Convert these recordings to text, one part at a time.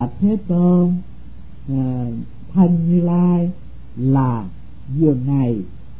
Thế Tôn, thân Như Lai là giường này,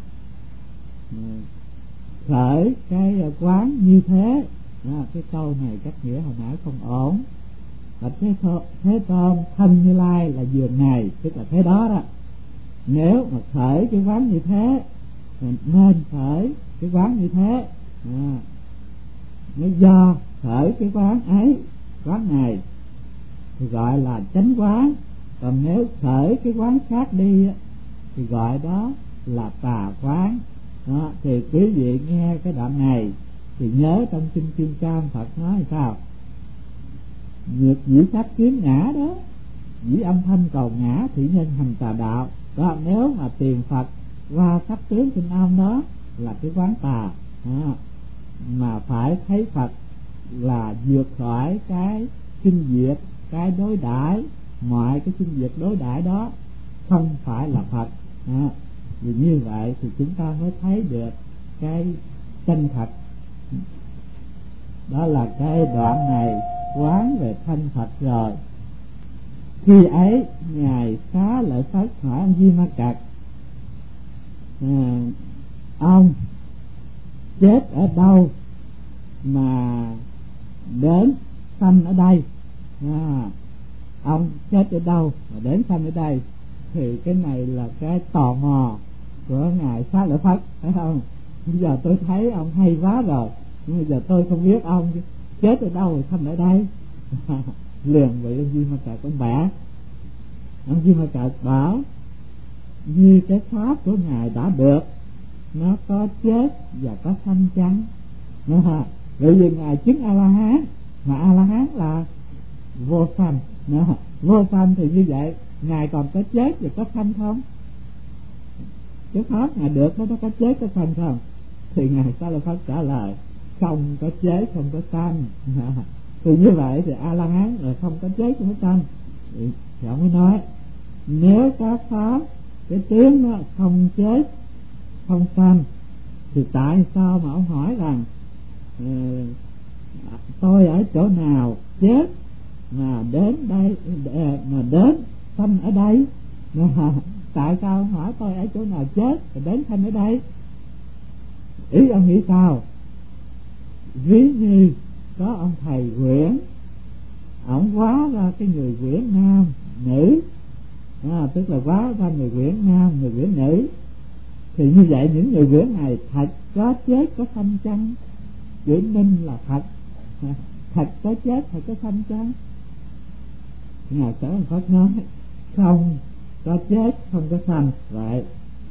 khởi cái quán như thế. Cái câu này cách nghĩa hồi nãy không ổn. Thế Tôn, thân Như Lai là giường này, tức là thế đó đó. Nếu mà khởi cái quán như thế, nên khởi cái quán như thế. Nếu do khởi cái quán ấy, quán này thì gọi là chánh quán. Còn nếu khởi cái quán khác đi thì gọi đó là tà quán. Thì quý vị nghe cái đoạn này thì nhớ trong kinh Kim Cang Phật nói là sao? Nhược dĩ pháp kiến ngã đó, dĩ âm thanh cầu ngã, thị nhân hành tà đạo. Đó, nếu mà tìm Phật qua sắc tướng trên âm đó là cái quán tà. Mà phải thấy Phật là vượt khỏi cái sinh diệt, cái đối đãi, mọi cái sinh diệt đối đãi đó không phải là Phật. Vì như vậy thì chúng ta mới thấy được cái chân thật. Đó là cái đoạn này quán về thân Phật rồi. Khi ấy ngài Xá Lợi Phất hỏi ông Di Ma Cật: ông chết ở đâu mà đến sanh ở đây? Ông chết ở đâu mà đến sanh ở đây? Thì cái này là cái tò mò của ngài Xá Lợi Phất, phải không? Bây giờ tôi thấy ông hay quá rồi, nhưng bây giờ tôi không biết ông chết ở đâu rồi sanh ở đây. Liền vậy ông Di Ma Cật ông bẻ. Ông Di Ma Cật bảo như cái pháp của ngài đã được, nó có chết và có sanh chăng? Bởi vì ngài chứng A La Hán, mà A La Hán là vô sanh. Vô sanh thì như vậy ngài còn có chết và có sanh không? Cái pháp ngài được nó có chết có sanh không? Thì ngài Xá Lợi Phất trả lời không có chết không có sanh. Thì như vậy thì A La Hán là không có chết không có sanh. Thì ông mới nói nếu có pháp cái tướng nó không chết không sanh thì tại sao mà ông hỏi rằng tôi ở chỗ nào chết mà đến đây, mà đến sanh ở đây? Tại sao ông hỏi tôi ở chỗ nào chết và đến sanh ở đây? Ý ông nghĩ sao? Ví như có ông thầy Nguyễn, ông hóa ra cái người Nguyễn nam nữ, tức là hóa ra người Nguyễn nam người Nguyễn nữ, thì như vậy những người Nguyễn này thật có chết có sanh chăng? Chữ minh là thật, thật có chết thật có sanh chăng? Ngài Xá Lợi Phất nói không có chết không có sanh. Vậy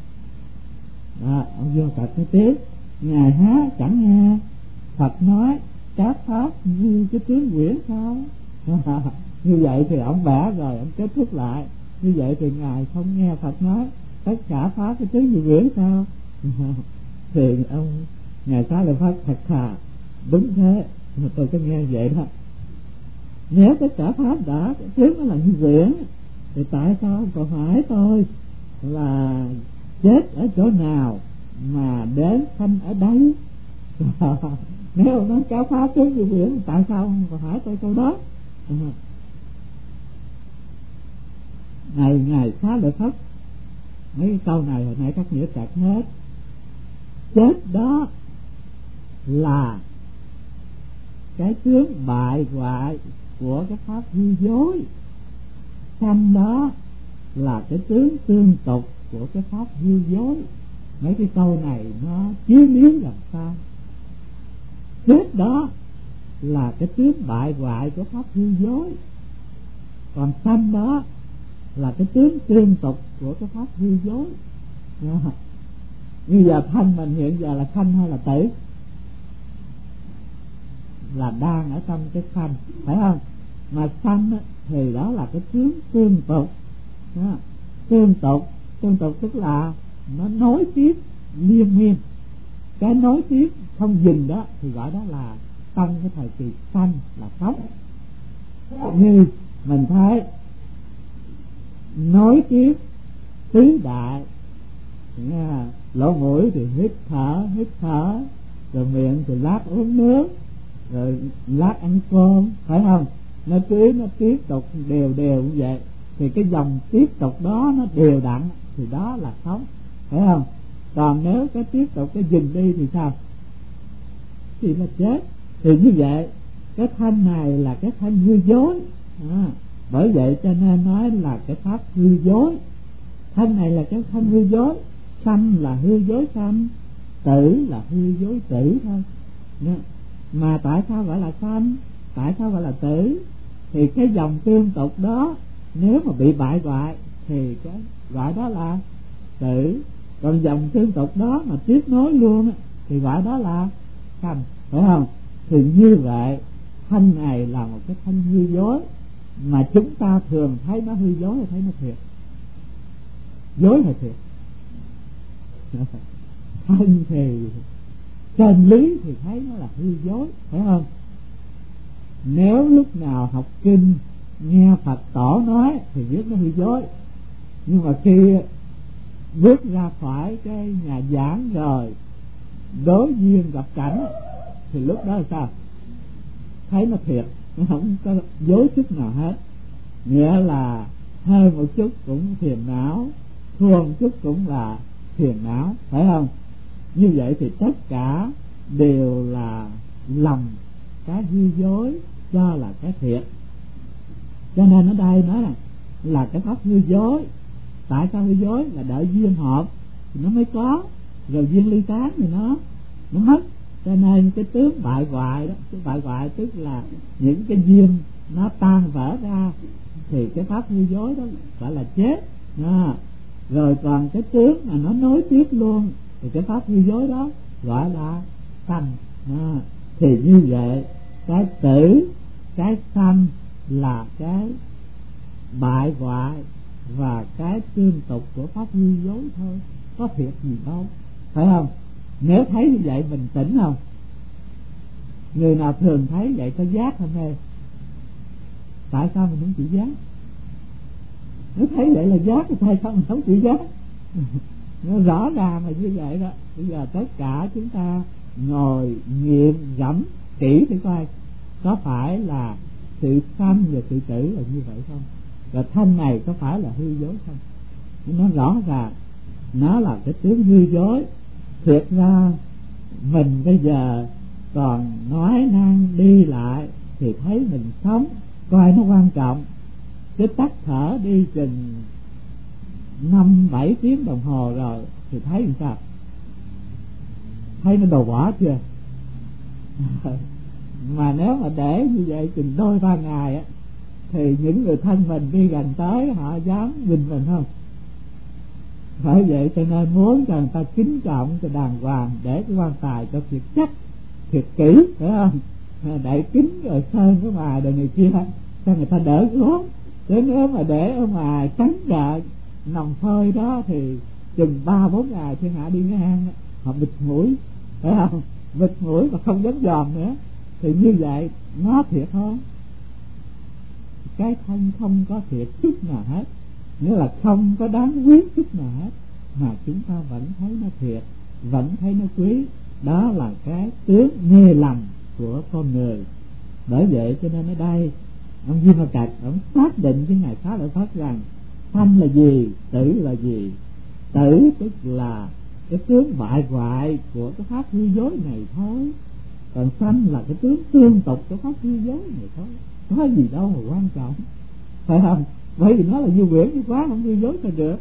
ông vô Phật nói tiếp: ngài há chẳng nghe Phật nói các pháp như cái tướng quyển sao? Như vậy thì ông bẻ rồi, ông kết thúc lại. Như vậy thì ngài không nghe Phật nói tất cả pháp cái tướng như quyển sao? Thì ngài Xá Lợi Phất thật thà: đúng thế, mà tôi có nghe vậy đó. Nếu tất cả pháp đã tướng nó là như quyển thì tại sao còn hỏi tôi là chết ở chỗ nào mà đến sanh ở đấy? Nếu nói cáo pháp tướng như quyển tại sao không còn hỏi tôi câu đó? Ngài Xá Lợi Phất mấy cái câu này hồi nãy các nghĩa chặt hết. Chết đó là cái tướng bại hoại của cái pháp hư dối, sanh đó là cái tướng tương tục của cái pháp hư dối. Mấy cái câu này nó chiếu miếng làm sao? Chết đó là cái tướng bại hoại của pháp hư dối, còn sanh đó là cái tướng tương tục của cái pháp hư dối. Như giờ thân mình hiện giờ là sanh hay là tử? Là đang ở trong cái sanh, phải không? Mà sanh thì đó là cái tướng tương tục. Tương tục tức là nó nối tiếp liên miên. Cái nối tiếp không dừng đó thì gọi đó là trong cái thời kỳ sanh là sống. Như mình thấy nối tiếp tứ đại, lỗ mũi thì hít thở, rồi miệng thì lát uống nước, rồi lát ăn cơm, phải không? nó cứ nó tiếp tục đều đều như vậy, thì cái dòng tiếp tục đó nó đều đặn, thì đó là sống, phải không? Còn nếu cái tiếp tục cái dừng đi thì sao? Thì nó chết. Thì như vậy cái thân này là cái thân hư dối, bởi vậy cho nên nói là cái pháp hư dối. Thân này là cái thân hư dối, sanh là hư dối sanh, tử là hư dối tử thôi. Mà tại sao gọi là sanh, tại sao gọi là tử? Thì cái dòng tương tục đó nếu mà bị bại hoại thì cái gọi đó là tử. Còn dòng tương tục đó mà tiếp nối luôn thì gọi đó là sanh, phải không? Thì như vậy thân này là một cái thân hư dối, mà chúng ta thường thấy nó hư dối hay thấy nó thiệt? Dối hay thiệt? Thân thì trên lý thì thấy nó là hư dối, phải không? Nếu lúc nào học kinh nghe Phật tổ nói thì biết nó hư dối, nhưng mà khi bước ra khỏi cái nhà giảng rồi đối duyên gặp cảnh thì lúc đó là sao? Thấy nó thiệt, nó không có dối chút nào hết. Nghĩa là hơi một chút cũng phiền não, thua một chút cũng là phiền não, phải không? Như vậy thì tất cả đều là lầm cái hư dối cho là cái thiệt. Cho nên ở đây nói là cái pháp hư dối. Tại sao hư dối? Là đợi duyên hợp thì nó mới có, rồi duyên ly tán thì nó mất. Cho nên cái tướng bại hoại đó, cái bại hoại tức là những cái duyên nó tan vỡ ra, thì cái pháp hư dối đó gọi là chết. Rồi còn cái tướng mà nó nối tiếp luôn thì cái pháp hư dối đó gọi là sanh. Thì như vậy cái tử, cái sanh là cái bại hoại và cái tương tục của pháp hư dối thôi, có thiệt gì đâu, phải không? Nếu thấy như vậy mình tỉnh không? Người nào thường thấy vậy có giác không ê? Tại sao mình không chịu giác? Nếu thấy vậy là giác thì tại sao mình không chịu giác? Nó rõ ràng là như vậy đó. Bây giờ tất cả chúng ta ngồi nghiệm gẫm kỹ để coi có phải là sự sanh và sự tử là như vậy không? Và thân này có phải là hư dối không? Nó rõ ràng nó là cái tướng hư dối. Thiệt ra mình bây giờ còn nói năng đi lại thì thấy mình sống coi nó quan trọng, chứ tắt thở đi chừng 5-7 tiếng đồng hồ rồi thì thấy làm sao? Thấy nó đồ bỏ chưa? Mà nếu mà để như vậy chừng 2-3 ngày á, thì những người thân mình đi gần tới họ dám nhìn mình không? Bởi vậy cho nên muốn cho người ta kính trọng cho đàng hoàng, để cái quan tài cho thiệt chắc, thiệt kỹ, phải không? Để kính rồi sơn cái ngoài đời này kia cho người ta đỡ gốm. Chứ nếu mà để ở ngoài trắng đợi nòng phơi đó thì chừng 3-4 ngày thiên hạ đi ngang họ bịt mũi, phải không? Bịt mũi mà không dám dòm nữa. Thì như vậy nó thiệt không? Cái thân không có thiệt chút nào hết, nghĩa là không có đáng quý chút nào hết, mà chúng ta vẫn thấy nó thiệt, vẫn thấy nó quý. Đó là cái tướng mê lầm của con người. Bởi vậy cho nên ở đây ông Di Ma Cật ông xác định với ngài Pháp Lợi Phát rằng sanh là gì, tử là gì. Tử tức là cái tướng bại hoại của cái pháp hư dối này thôi, còn sanh là cái tướng tương tục của pháp hư dối này thôi. Có gì đâu mà quan trọng, phải không? Bởi vì nó là như quyển như quá, không hư dối sao được.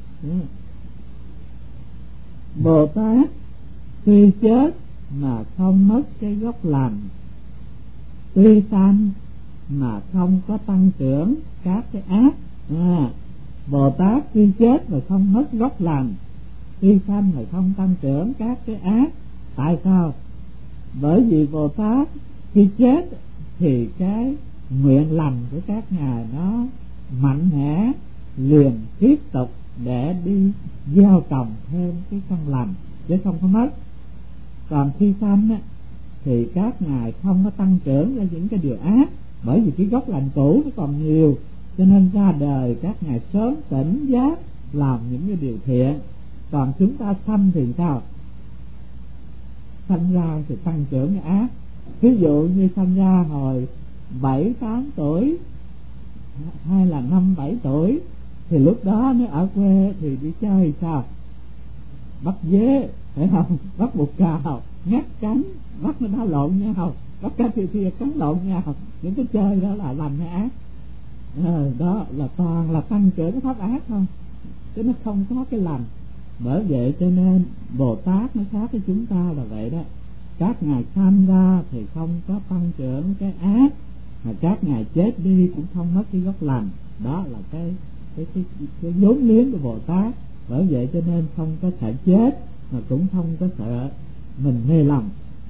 Bồ Tát tuy chết mà không mất cái gốc lành, tuy sanh mà không có tăng trưởng các cái ác. Bồ Tát tuy chết mà không mất gốc lành, tuy sanh mà không tăng trưởng các cái ác. Tại sao? Bởi vì Bồ Tát khi chết thì cái nguyện lành của các ngài nó mạnh mẽ, liền tiếp tục để đi gieo trồng thêm cái căn lành, chứ không có mất. Còn khi sanh á, thì các ngài không có tăng trưởng ra những cái điều ác, bởi vì cái gốc lành cũ nó còn nhiều, cho nên ra đời các ngài sớm tỉnh giác làm những cái điều thiện. Còn chúng ta sanh thì sao? Sanh ra thì tăng trưởng cái ác. Ví dụ như sanh ra hồi 7-8 tuổi hay là 5-7 tuổi, thì lúc đó nếu ở quê thì đi chơi sao? Bắt dế, phải không? Bắt bột cào, ngắt cánh, bắt nó đá lộn nhau, bắt cá kia cắn lộn nhau. Những cái chơi đó là lành hay ác? Đó là toàn là tăng trưởng cái pháp ác không, chứ nó không có cái lành. Bởi vậy cho nên Bồ Tát nó khác với chúng ta là vậy đó. Các ngài sanh ra thì không có tăng trưởng cái ác, mà các ngài chết đi cũng không mất cái gốc lành. Đó là cái vốn liếng của Bồ Tát. Bởi vậy cho nên không có sợ chết, mà cũng không có sợ mình mê lầm.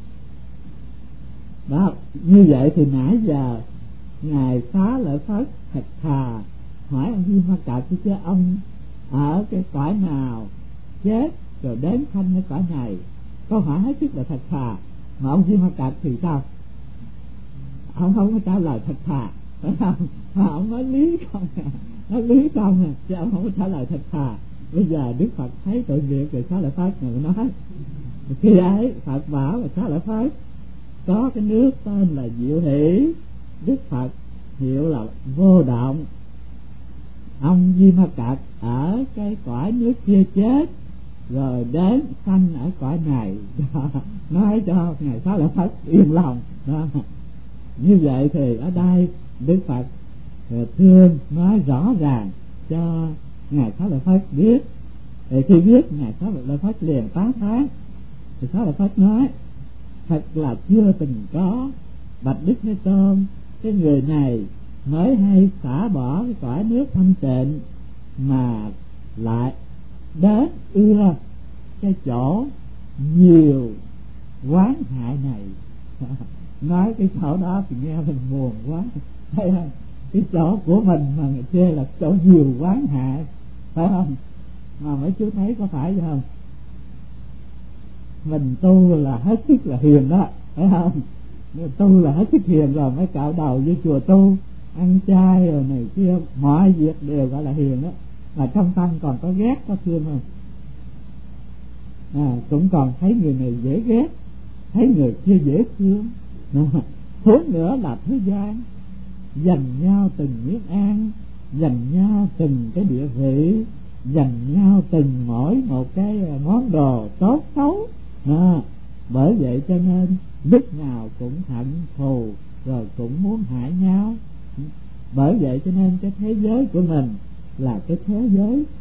Đó, như vậy thì nãy giờ ngài Xá Lợi Phất thật thà hỏi ông Di Ma Cật chứ ông ở cái cõi nào chết rồi đến sanh cái cõi này. Câu hỏi hết sức là thật thà, mà ông Di Ma Cật thì sao? Ông không có trả lời thật thà, phải không? Mà ông nói lý không à, nói lý không à, chứ ông không có trả lời thật thà. Bây giờ Đức Phật thấy tội nghiệp rồi Xá Lợi Phất này nói khi ấy Phật bảo là Xá Lợi Phất có cái nước tên là Diệu Hỷ, Đức Phật hiệu là Vô Động. Ông Di Ma Cật ở cái cõi nước kia chết rồi đến sanh ở cõi này. Nói cho ngài Xá Lợi Phất yên lòng đó. Như vậy thì ở đây Đức Phật thương nói rõ ràng cho ngài Xá Lợi Phất biết. Thì khi biết, ngài Xá Lợi Phất liền tán thán. Thì Xá Lợi Phất nói thật là chưa từng có, bạch Đức Thế Tôn, cái người này mới hay xả bỏ cái cõi nước thanh tịnh mà lại đến ưa cái chỗ nhiều quán hại này. Nói cái chỗ đó thì nghe mình buồn quá, thấy không? Cái chỗ của mình mà người chê là chỗ nhiều quán hại, phải không? Mà mấy chú thấy có phải không? Mình tu là hết sức là hiền đó, phải không? Mình tu là hết sức hiền rồi mới cạo đầu với chùa tu, ăn chay rồi này kia, mọi việc đều gọi là hiền đó. Mà trong tâm còn có ghét, có thương không? Cũng còn thấy người này dễ ghét, thấy người kia dễ thương. Huống nữa là thế gian dành nhau từng miếng ăn, dành nhau từng cái địa vị, dành nhau từng mỗi một cái món đồ tốt xấu. Bởi vậy cho nên lúc nào cũng hận thù, rồi cũng muốn hại nhau. Bởi vậy cho nên cái thế giới của mình là cái thế giới